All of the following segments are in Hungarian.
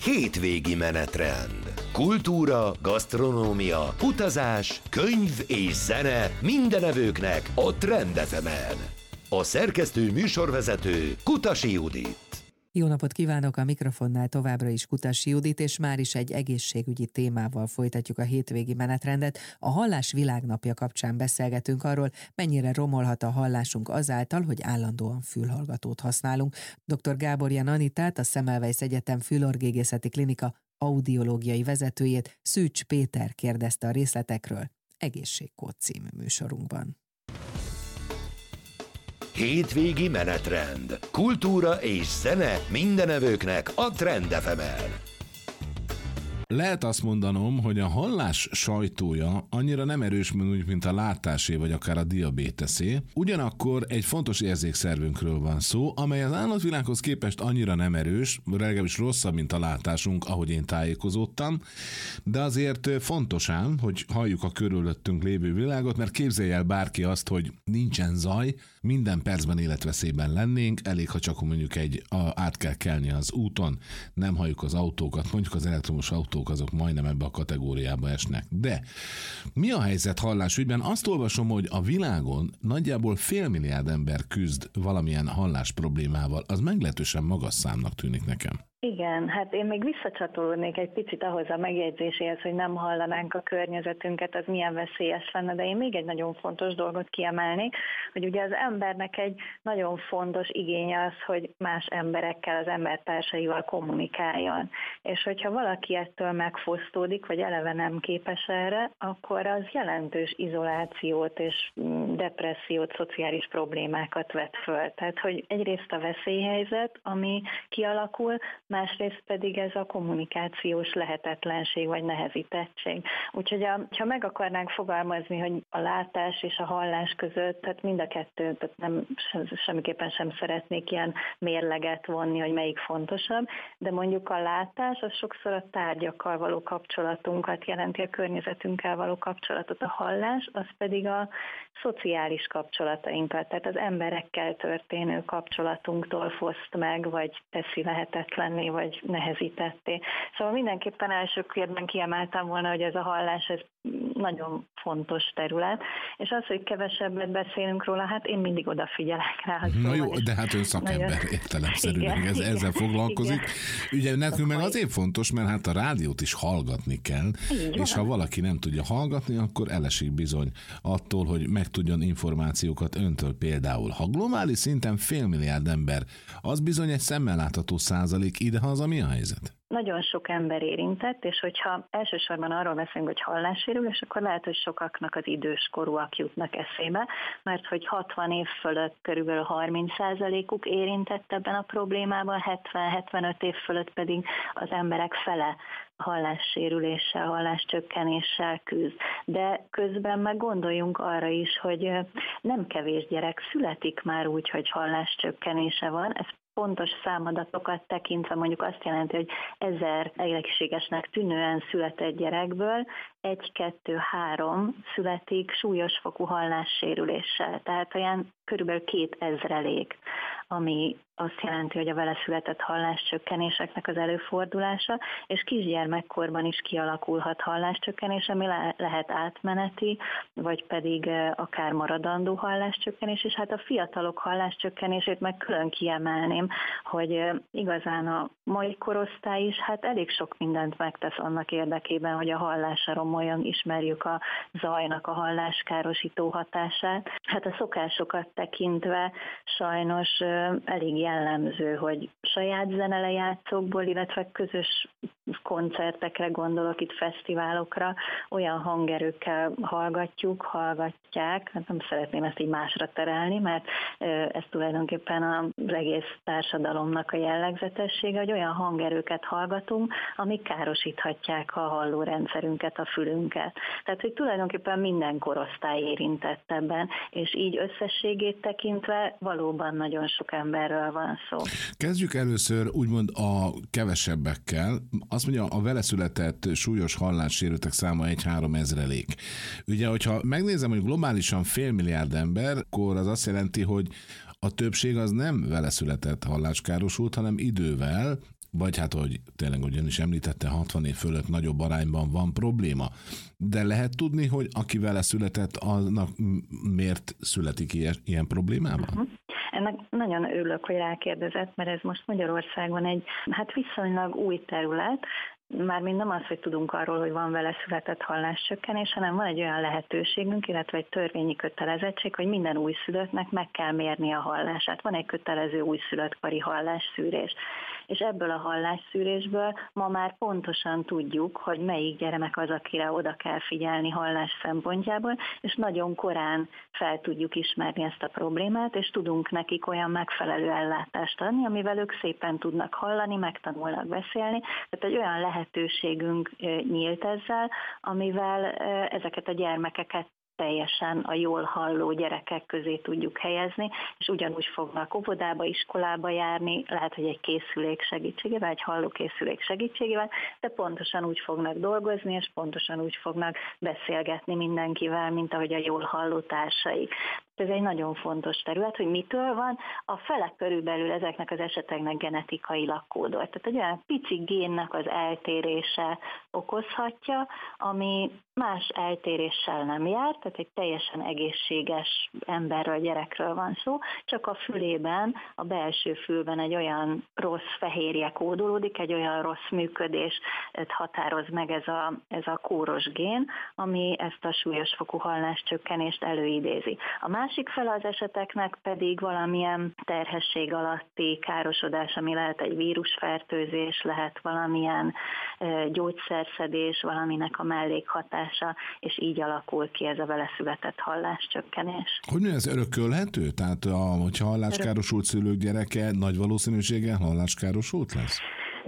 Hétvégi menetrend. Kultúra, gasztronómia, utazás, könyv és zene minden evőknek a Trend FM-en. A szerkesztő műsorvezető Kutasi Judit. Jó napot kívánok, a mikrofonnál továbbra is Kutasi Judit, és már is egy egészségügyi témával folytatjuk a hétvégi menetrendet. A Hallás Világnapja kapcsán beszélgetünk arról, mennyire romolhat a hallásunk azáltal, hogy állandóan fülhallgatót használunk. Dr. Gáborján Anitát, a Semmelweis Egyetem Fülorgégészeti Klinika audiológiai vezetőjét, Szűcs Péter kérdezte a részletekről Egészségkód című műsorunkban. Hétvégi menetrend. Kultúra és zene minden evőknek a Trend FM-en. Lehet azt mondanom, hogy a hallás sajtója annyira nem erős, mint a látásé, vagy akár a diabéteszé. Ugyanakkor egy fontos érzékszervünkről van szó, amely az állatvilághoz képest annyira nem erős, legalábbis rosszabb, mint a látásunk, ahogy én tájékozódtam, de azért fontos ám, hogy halljuk a körülöttünk lévő világot, mert képzelj el bárki azt, hogy nincsen zaj, minden percben életveszélyben lennénk, elég, ha csak mondjuk át kell kelni az úton, nem halljuk az autókat, mondjuk az elektromos autók, azok majdnem ebbe a kategóriába esnek. De mi a helyzet hallásügyben? Azt olvasom, hogy a világon nagyjából 500 milliárd ember küzd valamilyen hallás problémával. Az meglehetősen magas számnak tűnik nekem. Igen, hát én még visszacsatolódnék egy picit ahhoz a megjegyzéséhez, hogy nem hallanánk a környezetünket, az milyen veszélyes lenne, de én még egy nagyon fontos dolgot kiemelnék, hogy ugye az embernek egy nagyon fontos igénye az, hogy más emberekkel, az embertársaival kommunikáljon. És hogyha valaki ettől megfosztódik, vagy eleve nem képes erre, akkor az jelentős izolációt és depressziót, szociális problémákat vet föl. Tehát, hogy egyrészt a veszélyhelyzet, ami kialakul, másrészt pedig ez a kommunikációs lehetetlenség vagy nehezítettség. Úgyhogy ha meg akarnánk fogalmazni, hogy a látás és a hallás között, tehát mind a kettő, tehát semmiképpen sem szeretnék ilyen mérleget vonni, hogy melyik fontosabb, de mondjuk a látás az sokszor a tárgyakkal való kapcsolatunkat jelenti, a környezetünkkel való kapcsolatot, a hallás az pedig a szociális kapcsolatainkat, tehát az emberekkel történő kapcsolatunktól foszt meg, vagy teszi lehetetlenné, vagy nehezítetté. Szóval mindenképpen első körben kiemeltem volna, hogy ez a hallás, ez nagyon fontos terület, és az, hogy kevesebbet beszélünk róla, hát én mindig odafigyelek rá. Na jó, de hát ön szakember értelemszerűen ezzel foglalkozik. Igen. Ugye nekünk meg azért fontos, mert hát a rádiót is hallgatni kell, és ha valaki nem tudja hallgatni, akkor elesik bizony attól, hogy megtudjon információkat öntől például. Ha globális szinten 500 milliárd ember, az bizony egy szemmel látható százalék, idehaza mi a helyzet? Nagyon sok ember érintett, és hogyha elsősorban arról beszélünk, hogy hallássérülés, akkor lehet, hogy sokaknak az időskorúak jutnak eszébe, mert hogy 60 év fölött körülbelül 30%-uk érintett ebben a problémában, 70-75 év fölött pedig az emberek fele hallássérüléssel, halláscsökkenéssel küzd. De közben meg gondoljunk arra is, hogy nem kevés gyerek születik már úgy, hogy halláscsökkenése van. Ez pontos számadatokat tekintve mondjuk azt jelenti, hogy 1000 egészségesnek tűnően született gyerekből 1-2-3 születik súlyos fokú hallássérüléssel. Tehát olyan körülbelül 2000, ami azt jelenti, hogy a vele született halláscsökkenéseknek az előfordulása, és kisgyermekkorban is kialakulhat halláscsökkenés, ami lehet átmeneti, vagy pedig akár maradandó halláscsökkenés, és hát a fiatalok halláscsökkenését meg külön kiemelném, hogy igazán a mai korosztály is hát elég sok mindent megtesz annak érdekében, hogy a hallásra romoljon, ismerjük a zajnak a halláskárosító hatását. Hát a szokásokat tekintve sajnos elég jellemző, hogy saját zenelejátszókból, illetve közös koncertekre gondolok, itt fesztiválokra, olyan hangerőkkel hallgatják, hát nem szeretném ezt így másra terelni, mert ez tulajdonképpen az egész társadalomnak a jellegzetessége, hogy olyan hangerőket hallgatunk, amik károsíthatják a hallórendszerünket, a fülünket. Tehát, hogy tulajdonképpen minden korosztály érintett ebben, és így összességét tekintve valóban nagyon sok emberről van szó. Kezdjük először úgymond a kevesebbekkel. Azt mondja, a vele született súlyos hallássérültek száma 1-3 ezrelék. Ugye, hogyha megnézem, hogy globálisan 500 milliárd ember, akkor az azt jelenti, hogy a többség az nem vele született halláskárosult, hanem idővel, vagy hát, hogy tényleg ugyan is említette, 60 év fölött nagyobb arányban van probléma. De lehet tudni, hogy aki vele született, annak miért születik ilyen problémában? Ennek nagyon örülök, hogy rákérdezett, mert ez most Magyarországon egy viszonylag új terület. Mármint nem az, hogy tudunk arról, hogy van vele született halláscsökkenés, hanem van egy olyan lehetőségünk, illetve egy törvényi kötelezettség, hogy minden újszülöttnek meg kell mérni a hallását. Van egy kötelező újszülöttkori hallásszűrés. És ebből a hallásszűrésből ma már pontosan tudjuk, hogy melyik gyermek az, akire oda kell figyelni hallás szempontjából, és nagyon korán fel tudjuk ismerni ezt a problémát, és tudunk nekik olyan megfelelő ellátást adni, amivel ők szépen tudnak hallani, megtanulnak beszélni. Tehát egy olyan lehetőségünk nyílt ezzel, amivel ezeket a gyermekeket teljesen a jól halló gyerekek közé tudjuk helyezni, és ugyanúgy fognak óvodába, iskolába járni, lehet, hogy egy készülék segítségével, egy hallókészülék segítségével, de pontosan úgy fognak dolgozni, és pontosan úgy fognak beszélgetni mindenkivel, mint ahogy a jól halló társaik. Ez egy nagyon fontos terület, hogy mitől van. A fele körülbelül ezeknek az eseteknek genetikailag kódolt. Tehát egy olyan pici génnek az eltérése okozhatja, ami más eltéréssel nem jár, tehát egy teljesen egészséges emberről, gyerekről van szó, csak a fülében, a belső fülben egy olyan rossz fehérje kódolódik, egy olyan rossz működés határoz meg ez a kóros gén, ami ezt a súlyos fokú halláscsökkenést előidézi. A másik fele az eseteknek pedig valamilyen terhesség alatti károsodás, ami lehet egy vírusfertőzés, lehet valamilyen gyógyszerszedés, valaminek a mellékhatása, és így alakul ki ez a vele született halláscsökkenés. Hogy mi ez örökölhető? Tehát, hogyha halláskárosult szülők gyereke nagy valószínűséggel halláskárosult lesz?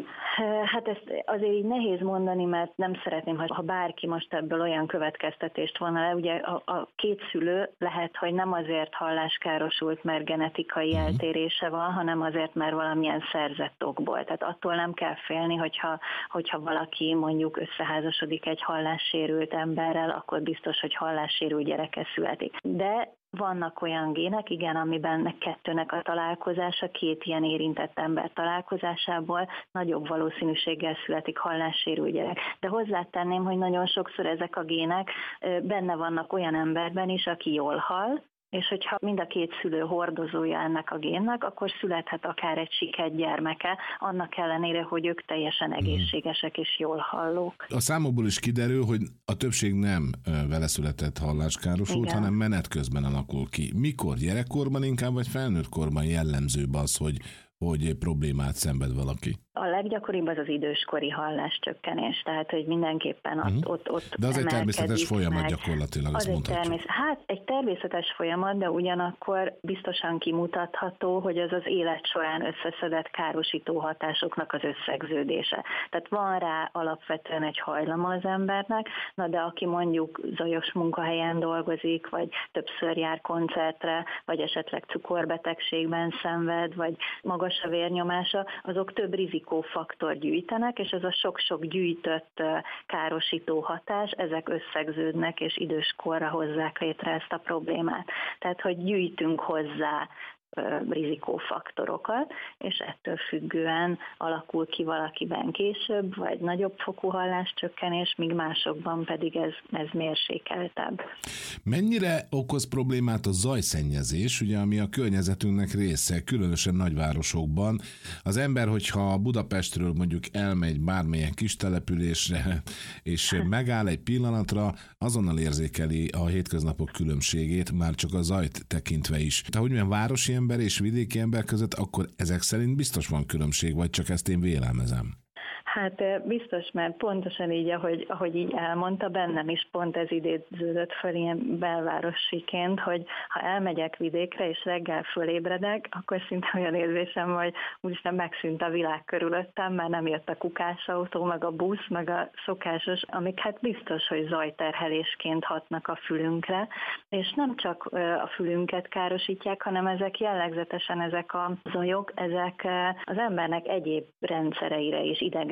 Hát ezt azért így nehéz mondani, mert nem szeretném, ha bárki most ebből olyan következtetést vonna le. Ugye a két szülő lehet, hogy nem azért halláskárosult, mert genetikai eltérése van, hanem azért, mert valamilyen szerzett okból. Tehát attól nem kell félni, hogyha valaki mondjuk összeházasodik egy hallássérült emberrel, akkor biztos, hogy hallássérült gyereke születik. De vannak olyan gének, igen, amiben kettőnek a találkozása, két ilyen érintett ember találkozásából nagyobb valószínűséggel születik hallássérült gyerek. De hozzátenném, hogy nagyon sokszor ezek a gének benne vannak olyan emberben is, aki jól hall, és hogyha mind a két szülő hordozója ennek a génnek, akkor születhet akár egy siket gyermeke, annak ellenére, hogy ők teljesen egészségesek és jól hallók. A számokból is kiderül, hogy a többség nem vele született halláskárosult, hanem menet közben alakul ki. Mikor? Gyerekkorban inkább, vagy felnőtt korban jellemzőbb az, hogy problémát szenved valaki? A leggyakoribb az az időskori halláscsökkenés, tehát hogy mindenképpen ott de az egy természetes folyamat gyakorlatilag, azt mondhatjuk. egy természetes folyamat, de ugyanakkor biztosan kimutatható, hogy az élet során összeszedett károsító hatásoknak az összegződése. Tehát van rá alapvetően egy hajlama az embernek, de aki mondjuk zajos munkahelyen dolgozik, vagy többször jár koncertre, vagy esetleg cukorbetegségben szenved, vagy magas a vérnyomása, azok több rizikófaktor gyűjtenek, és ez a sok-sok gyűjtött károsító hatás, ezek összegződnek, és időskorra hozzák létre ezt a problémát. Tehát, hogy gyűjtünk hozzá rizikófaktorokat, és ettől függően alakul ki valakiben később, vagy nagyobb fokú halláscsökkenés, míg másokban pedig ez mérsékeltebb. Mennyire okoz problémát a zajszennyezés, ugye, ami a környezetünknek része, különösen nagyvárosokban? Az ember, hogyha Budapestről mondjuk elmegy bármilyen kis településre, és megáll egy pillanatra, azonnal érzékeli a hétköznapok különbségét, már csak a zajt tekintve is. Tehát, hogy milyen városi ember és vidéki ember között, akkor ezek szerint biztos van különbség, vagy csak ezt én vélelmezem? Hát biztos, mert pontosan így, ahogy így elmondta, bennem is pont ez idéződött fel ilyen belvárosiként, hogy ha elmegyek vidékre és reggel fölébredek, akkor szinte olyan érzésem, hogy úgyis megszűnt a világ körülöttem, mert nem jött a kukásautó, meg a busz, meg a szokásos, amik hát biztos, hogy zajterhelésként hatnak a fülünkre, és nem csak a fülünket károsítják, hanem ezek jellegzetesen ezek a zajok, ezek az embernek egyéb rendszereire is, idegrendszerére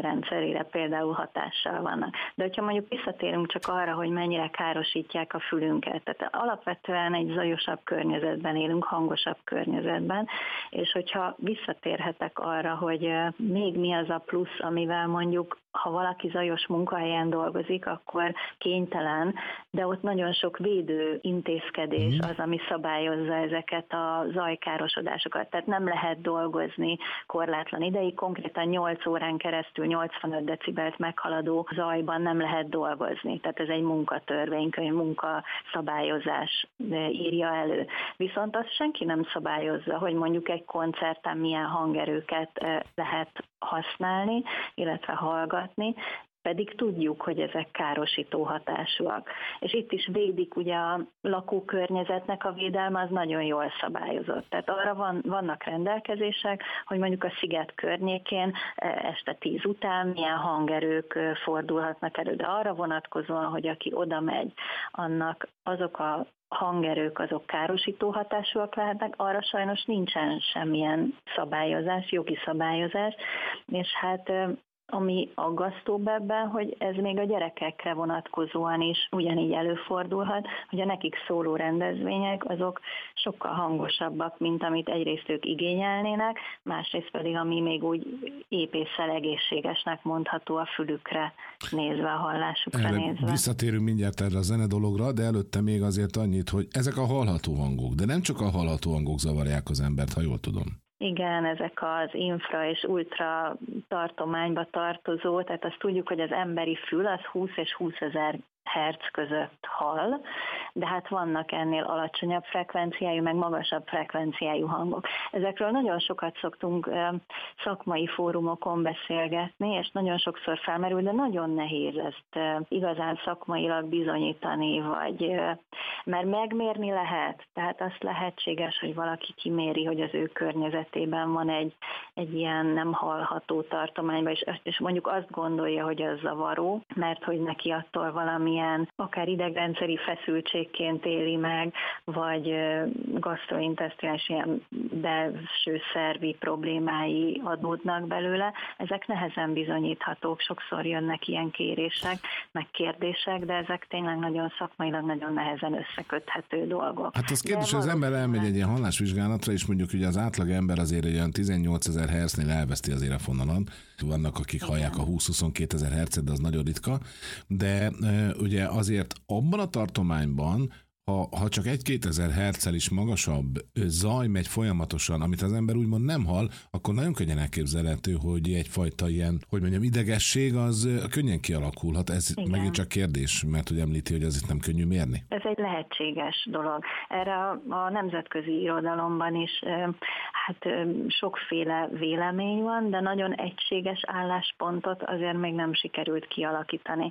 idegrendszerére például hatással vannak. De hogyha mondjuk visszatérünk csak arra, hogy mennyire károsítják a fülünket, tehát alapvetően egy zajosabb környezetben élünk, hangosabb környezetben, és hogyha visszatérhetek arra, hogy még mi az a plusz, amivel mondjuk, ha valaki zajos munkahelyen dolgozik, akkor kénytelen, de ott nagyon sok védő intézkedés az, ami szabályozza ezeket a zajkárosodásokat. Tehát nem lehet dolgozni korlátlan ideig, konkrétan 8 órán keresztül 85 decibelt meghaladó zajban nem lehet dolgozni. Tehát ez egy munkatörvénykönyv, munkaszabályozás írja elő. Viszont azt senki nem szabályozza, hogy mondjuk egy koncerten milyen hangerőket lehet használni, illetve hallgatni, pedig tudjuk, hogy ezek károsító hatásúak. És itt is védik ugye a lakókörnyezetnek a védelme, az nagyon jól szabályozott. Tehát arra vannak rendelkezések, hogy mondjuk a sziget környékén este 10 után milyen hangerők fordulhatnak elő, de arra vonatkozóan, hogy aki oda megy, annak azok a hangerők azok károsító hatásúak lehetnek, arra sajnos nincsen semmilyen szabályozás, jogi szabályozás, és hát ami aggasztóbb ebben, hogy ez még a gyerekekre vonatkozóan is ugyanígy előfordulhat, hogy a nekik szóló rendezvények azok sokkal hangosabbak, mint amit egyrészt ők igényelnének, másrészt pedig ami még úgy épésszel egészségesnek mondható a fülükre nézve, a hallásukra nézve. Visszatérünk mindjárt erre a zenedologra, de előtte még azért annyit, hogy ezek a hallható hangok, de nem csak a hallható hangok zavarják az embert, ha jól tudom. Igen, ezek az infra és ultra tartományba tartozó, tehát azt tudjuk, hogy az emberi fül az 20 és 20 000 hertz között hall, de hát vannak ennél alacsonyabb frekvenciájú, meg magasabb frekvenciájú hangok. Ezekről nagyon sokat szoktunk szakmai fórumokon beszélgetni, és nagyon sokszor felmerül, de nagyon nehéz ezt igazán szakmailag bizonyítani, vagy mert megmérni lehet, tehát azt lehetséges, hogy valaki kiméri, hogy az ő környezetében van egy ilyen nem hallható tartományban, és mondjuk azt gondolja, hogy az zavaró, mert hogy neki attól valamilyen akár idegrendszeri feszültségként éli meg, vagy gastrointesztinális ilyen belső szervi problémái adódnak belőle. Ezek nehezen bizonyíthatók, sokszor jönnek ilyen kérések, meg kérdések, de ezek tényleg nagyon szakmailag nagyon nehezen összeköthető dolgok. Hát az kérdés, hogy az ember elmegy egy ilyen hallásvizsgálatra, és mondjuk ugye az átlag ember azért egy olyan 18 000 hertznél elveszti az érefonalat. Vannak, akik hallják a 20-22 000 hertzet, de az nagyon ritka. De ugye azért abban a tartományban, ha csak 1-2 ezer herccel is magasabb zaj megy folyamatosan, amit az ember úgymond nem hall, akkor nagyon könnyen elképzelhető, hogy egyfajta ilyen, hogy mondjam, idegesség az könnyen kialakulhat. Ez igen. Megint csak kérdés, mert hogy említi, hogy ez itt nem könnyű mérni. Ez egy lehetséges dolog. Erre a nemzetközi irodalomban is hát sokféle vélemény van, de nagyon egységes álláspontot azért még nem sikerült kialakítani.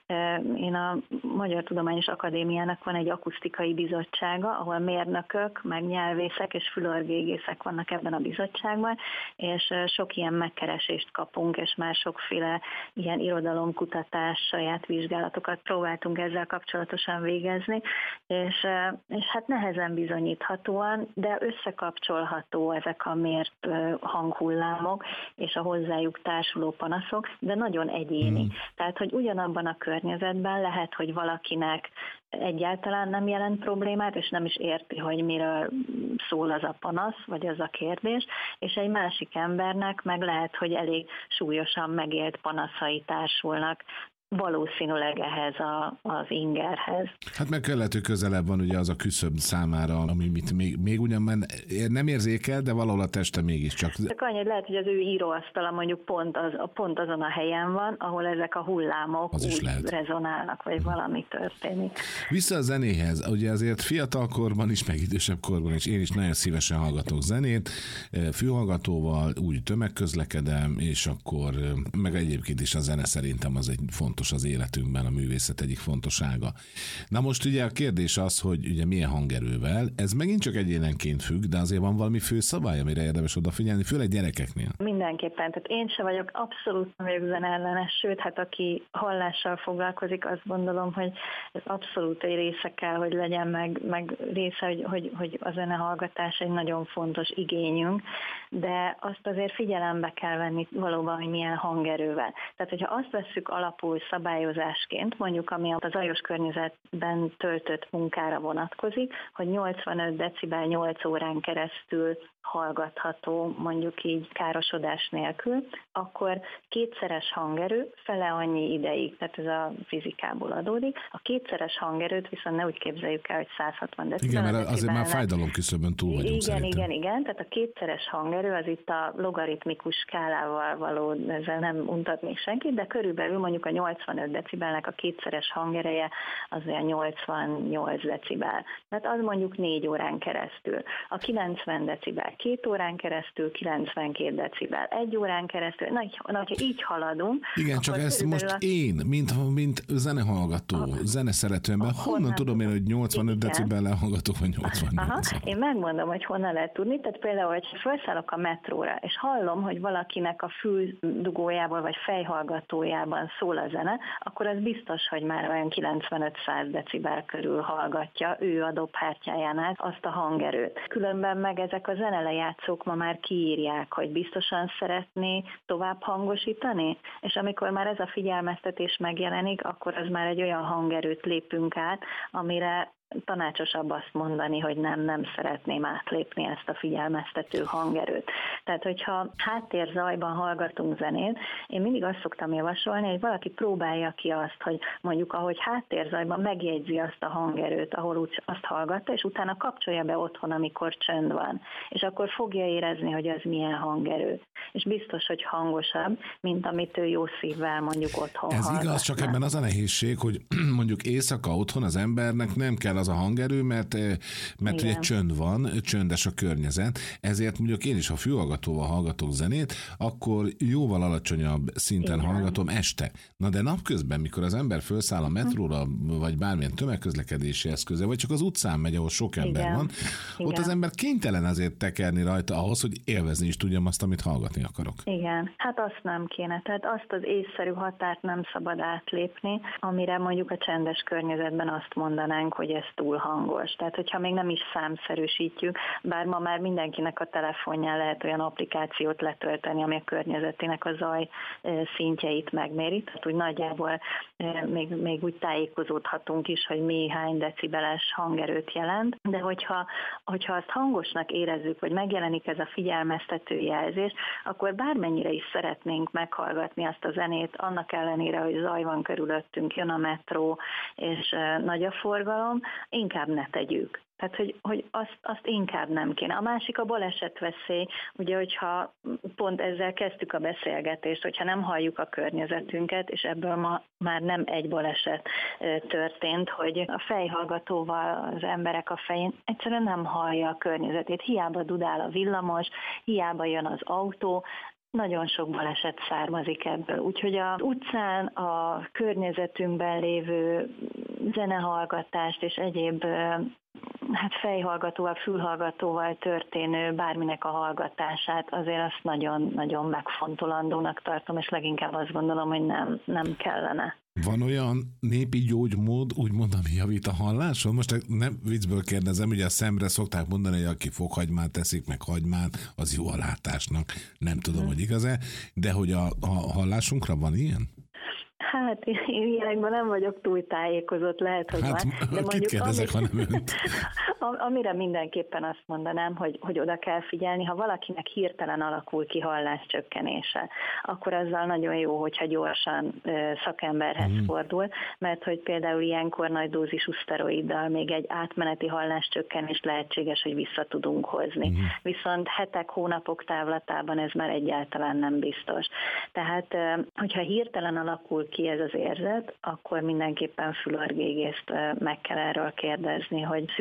Én a Magyar Tudományos Akadémiának van egy akusztikai bizottsága, ahol mérnökök, meg nyelvészek és fülorgégészek vannak ebben a bizottságban, és sok ilyen megkeresést kapunk, és már sokféle ilyen irodalomkutatás, saját vizsgálatokat próbáltunk ezzel kapcsolatosan végezni, és hát nehezen bizonyíthatóan, de összekapcsolható ezek a mért hanghullámok és a hozzájuk társuló panaszok, de nagyon egyéni. Tehát, hogy ugyanabban a környezetben lehet, hogy valakinek egyáltalán nem jelent problémát, és nem is érti, hogy miről szól az a panasz, vagy az a kérdés, és egy másik embernek meg lehet, hogy elég súlyosan megélt panaszai társulnak valószínűleg ehhez az ingerhez. Hát meg lehető közelebb van ugye az a küszöb számára, ami még ugyan nem érzékel, de valahol a teste mégiscsak. Csak annyi, hogy lehet, hogy az ő íróasztala mondjuk pont azon a helyen van, ahol ezek a hullámok úgy rezonálnak, vagy valami történik. Vissza a zenéhez. Ugye azért fiatalkorban is, meg idősebb korban is én is nagyon szívesen hallgatok zenét, fülhallgatóval úgy tömegközlekedem, és akkor meg egyébként is a zene szerintem az egy fontos fontos az életünkben, a művészet egyik fontos ága. Na most ugye a kérdés az, hogy ugye milyen hangerővel, ez megint csak egyénenként függ, de azért van valami fő szabály, amire érdemes odafigyelni, főleg gyerekeknél. Mindenképpen, tehát én sem vagyok, abszolút nem vagyok zenellenes, sőt, hát aki hallással foglalkozik, azt gondolom, hogy ez abszolút egy része kell, hogy legyen, meg része, hogy a zenehallgatás egy nagyon fontos igényünk, de azt azért figyelembe kell venni valóban, hogy milyen hangerővel. Tehát, hogyha azt vesszük alapul szabályozásként, mondjuk ami a zajos környezetben töltött munkára vonatkozik, hogy 85 decibel 8 órán keresztül hallgatható, mondjuk így károsodás nélkül, akkor kétszeres hangerő fele annyi ideig, tehát ez a fizikából adódik. A kétszeres hangerőt viszont ne úgy képzeljük el, hogy 160 decibel. Igen, mert azért már fájdalomküszöbön túl vagyunk szerintem. Igen, tehát a kétszeres hangerő az itt a logaritmikus skálával való, ezzel nem untatnék senkit, de körülbelül mondjuk a 85 decibelnek a kétszeres hangereje az olyan 88 decibel. Tehát az mondjuk 4 órán keresztül. A 90 decibel 2 órán keresztül, 92 decibel 1 órán keresztül. Na, hogyha így haladunk... Igen, csak ezt most én, mint zenehallgató, zeneszerető ember, honnan tudom én, hogy 85 decibellel hallgatok, vagy 88? Én megmondom, hogy honnan lehet tudni. Tehát például, hogy felszállok a metróra, és hallom, hogy valakinek a füldugójában vagy fejhallgatójában szól a zene, akkor az biztos, hogy már olyan 95-100 decibel körül hallgatja ő a dobhártyájánál azt a hangerőt. Különben meg ezek a zenelejátszók ma már kiírják, hogy biztosan szeretné tovább hangosítani, és amikor már ez a figyelmeztetés megjelenik, akkor az már egy olyan hangerőt lépünk át, amire tanácsosabb azt mondani, hogy nem szeretném átlépni ezt a figyelmeztető hangerőt. Tehát, hogyha háttérzajban hallgatunk zenét, én mindig azt szoktam javasolni, hogy valaki próbálja ki azt, hogy mondjuk ahogy háttérzajban megjegyzi azt a hangerőt, ahol úgy azt hallgatta, és utána kapcsolja be otthon, amikor csönd van. És akkor fogja érezni, hogy az milyen hangerő. És biztos, hogy hangosabb, mint amit ő jó szívvel mondjuk otthon hallgatna. Ez igaz, csak ebben az a nehézség, hogy mondjuk éjszaka otthon az embernek nem kell az a hangerő, mert ugye csönd van, csöndes a környezet, ezért mondjuk én is, ha fülhallgatóval hallgatok zenét, akkor jóval alacsonyabb szinten hallgatom este. Na de napközben, mikor az ember felszáll a metróra, vagy bármilyen tömegközlekedési eszköze, vagy csak az utcán megy, ahol sok ember van, ott az ember kénytelen azért tekerni rajta ahhoz, hogy élvezni is tudjam azt, amit hallgatni akarok. Igen, hát azt nem kéne. Tehát azt az észszerű határt nem szabad átlépni, amire mondjuk a csendes környezetben azt mondanánk, hogy ez túl hangos. Tehát, hogyha még nem is számszerűsítjük, bár ma már mindenkinek a telefonján lehet olyan applikációt letölteni, ami a környezetének a zaj szintjeit megméri. Tehát úgy nagyjából még úgy tájékozódhatunk is, hogy mi hány decibeles hangerőt jelent, de hogyha azt hangosnak érezzük, hogy megjelenik ez a figyelmeztető jelzés, akkor bármennyire is szeretnénk meghallgatni azt a zenét, annak ellenére, hogy zaj van körülöttünk, jön a metró, és nagy a forgalom, inkább ne tegyük. Tehát, hogy azt inkább nem kéne. A másik a balesetveszély, ugye, hogyha pont ezzel kezdtük a beszélgetést, hogyha nem halljuk a környezetünket, és ebből ma már nem egy baleset történt, hogy a fejhallgatóval az emberek a fején egyszerűen nem hallja a környezetét. Hiába dudál a villamos, hiába jön az autó, nagyon sok baleset származik ebből. Úgyhogy az utcán a környezetünkben lévő zenehallgatást és egyéb fejhallgatóval, fülhallgatóval történő bárminek a hallgatását, azért azt nagyon-nagyon megfontolandónak tartom, és leginkább azt gondolom, hogy nem kellene. Van olyan népi gyógymód, úgymond, ami javít a halláson? Most nem viccből kérdezem, ugye a szemre szokták mondani, hogy aki fokhagymát teszik, meg hagymát, az jó a látásnak. Nem tudom, hogy igaz-e, de hogy a hallásunkra van ilyen? Hát én ilyenekben nem vagyok túl tájékozott, lehet, hogy van. De kit kérdezek, hanem önt? Amire mindenképpen azt mondanám, hogy oda kell figyelni, ha valakinek hirtelen alakul ki halláscsökkenése, akkor azzal nagyon jó, hogyha gyorsan szakemberhez fordul, mert hogy például ilyenkor nagy dózisú szteroiddal még egy átmeneti halláscsökkenés lehetséges, hogy vissza tudunk hozni. Viszont hetek, hónapok távlatában ez már egyáltalán nem biztos. Tehát, hogyha hirtelen alakul ki ez az érzet, akkor mindenképpen fülorgégészt meg kell erről kérdezni, hogy szükséges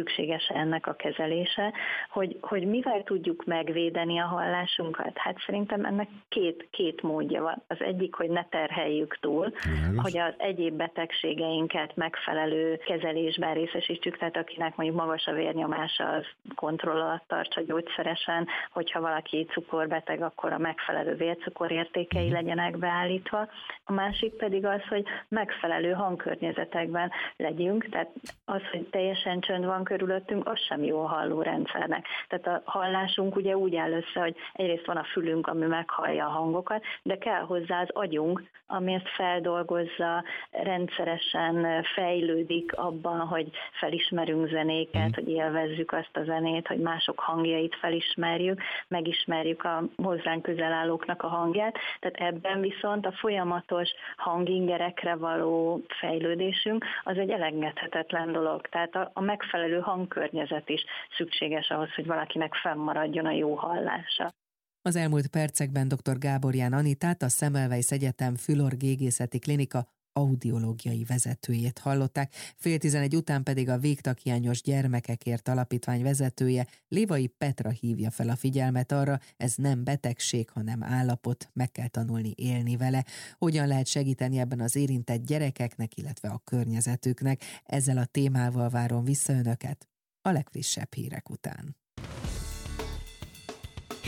kérdése ennek a kezelése, hogy mivel tudjuk megvédeni a hallásunkat. Hát szerintem ennek két módja van. Az egyik, hogy ne terheljük túl, hogy az egyéb betegségeinket megfelelő kezelésben részesítsük, tehát akinek mondjuk magas a vérnyomása, az kontroll alatt tartsa gyógyszeresen, hogyha valaki cukorbeteg, akkor a megfelelő vércukorértékei legyenek beállítva. A másik pedig az, hogy megfelelő hangkörnyezetekben legyünk, tehát az, hogy teljesen csönd van körülöttünk, az sem jó a hallórendszernek. Tehát a hallásunk ugye úgy áll össze, hogy egyrészt van a fülünk, ami meghallja a hangokat, de kell hozzá az agyunk, ami ezt feldolgozza, rendszeresen fejlődik abban, hogy felismerünk zenéket, hogy élvezzük azt a zenét, hogy mások hangjait felismerjük, megismerjük a hozzánk közel állóknak a hangját. Tehát ebben viszont a folyamatos hangingerekre való fejlődésünk az egy elengedhetetlen dolog. Tehát a megfelelő hangkörnyezet is szükséges ahhoz, hogy valakinek fennmaradjon a jó hallása. Az elmúlt percekben dr. Gáborján Anitát, a Semmelweis Egyetem Fülorgégészeti Klinika audiológiai vezetőjét hallották, 10:30 után pedig a Végtaghiányos Gyermekekért Alapítvány vezetője, Lévai Petra hívja fel a figyelmet arra, ez nem betegség, hanem állapot, meg kell tanulni élni vele. Hogyan lehet segíteni ebben az érintett gyerekeknek, illetve a környezetüknek? Ezzel a témával várom vissza önöket a legfrissebb hírek után.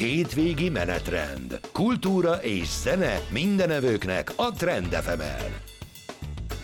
Hétvégi menetrend. Kultúra és zene mindenevőknek a Trend FM-en.